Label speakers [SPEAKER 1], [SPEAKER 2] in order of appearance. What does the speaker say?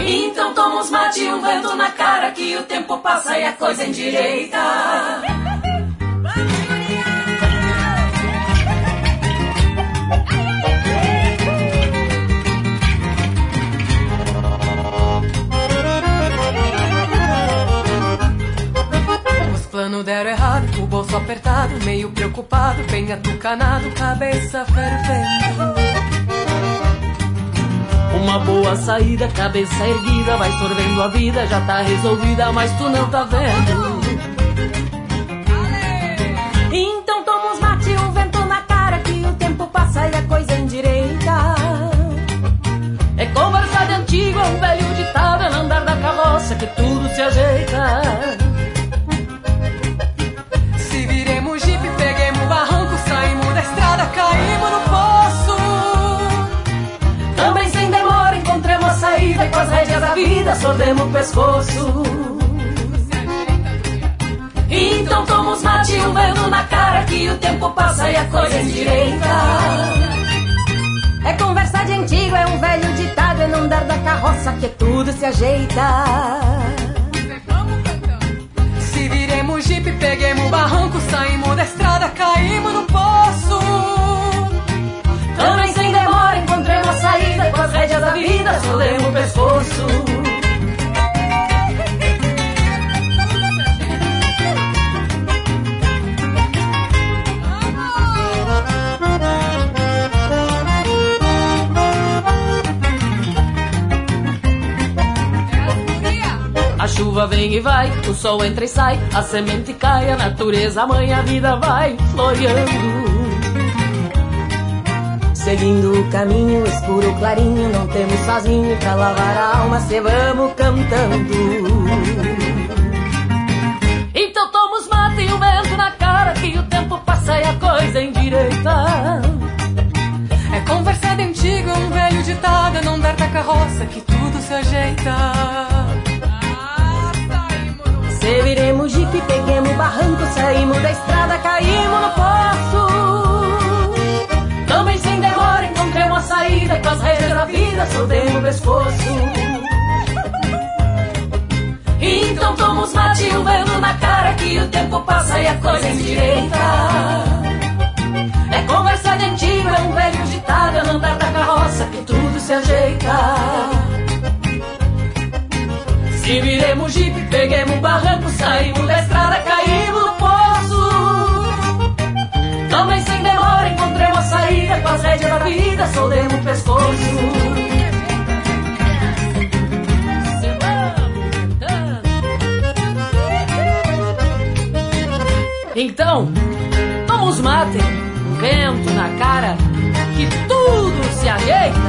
[SPEAKER 1] Então toma uns mate e um vento na cara, que o tempo passa e a coisa endireita.
[SPEAKER 2] Os planos deram errado, o bolso apertado, meio preocupado, bem atucanado, cabeça fervendo.
[SPEAKER 3] Uma boa saída, cabeça erguida, vai sorvendo a vida, já tá resolvida, mas tu não tá vendo.
[SPEAKER 4] Então toma uns mate e um vento na cara, que o tempo passa e a coisa endireita.
[SPEAKER 3] É conversa de antigo, é um velho ditado, é no andar da carroça que tudo se ajeita.
[SPEAKER 2] Se viremos jipe, peguemos barranco, saímos da estrada, caímos no poço.
[SPEAKER 3] Também sem demora encontremos a saída, e com as rédeas da vida sordemos o pescoço.
[SPEAKER 1] Então toma uns mate e um vento na cara, que o tempo passa e a coisa endireita.
[SPEAKER 4] É conversa de antigo, é um velho ditado, é no andar da carroça que tudo se ajeita.
[SPEAKER 2] Se viremos jipe, peguemos barranco, saímos da estrada, caímos no poço.
[SPEAKER 3] Também sem demora encontremos a saída, com as rédeas da vida sordemos o pescoço. A chuva vem e vai, o sol entra e sai, a semente cai, a natureza mãe, a vida vai floreando.
[SPEAKER 4] Seguindo o caminho escuro clarinho, não temos sozinho pra lavar a alma, se vamos cantando.
[SPEAKER 3] Então toma os mate e o vento na cara, que o tempo passa e a coisa endireita.
[SPEAKER 2] É conversa de antigo, é um velho ditado, é no andar da carroça que tudo se ajeita.
[SPEAKER 4] Se viremos jipe, peguemos barranco, saímos da estrada, caímos no poço.
[SPEAKER 3] Também sem demora encontremos a saída, com as rédeas da vida sordemos o pescoço.
[SPEAKER 1] Então toma uns mate e um vento na cara, que o tempo passa e a coisa endireita.
[SPEAKER 3] É conversa de antigo, é um velho ditado, é no andar da carroça que tudo se ajeita. Se viremos jipe, peguemos barranco, saímos da estrada, caímos no poço. Também sem demora encontremos a saída, com as rédeas da vida soldemos o pescoço. Então, toma os mate, vento na cara, que tudo se ajeita.